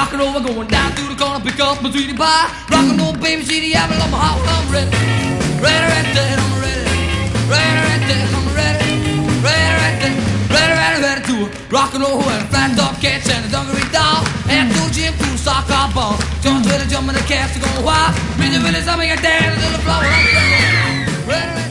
Rock and roll, we're going down through the corner, pick up my sweetie pie. Rock and roll, baby, see the apple of my heart. I'm ready, ready, right there, I'm ready, ready, right there, I'm ready, ready, right there, ready, ready, ready to rock and roll and a flat top catch and a dungaree doll. And to the gym, to the soccer ball. Jones with a jump in the cast to go wild. Really, really, something I dance to the floor. I'm ready, ready.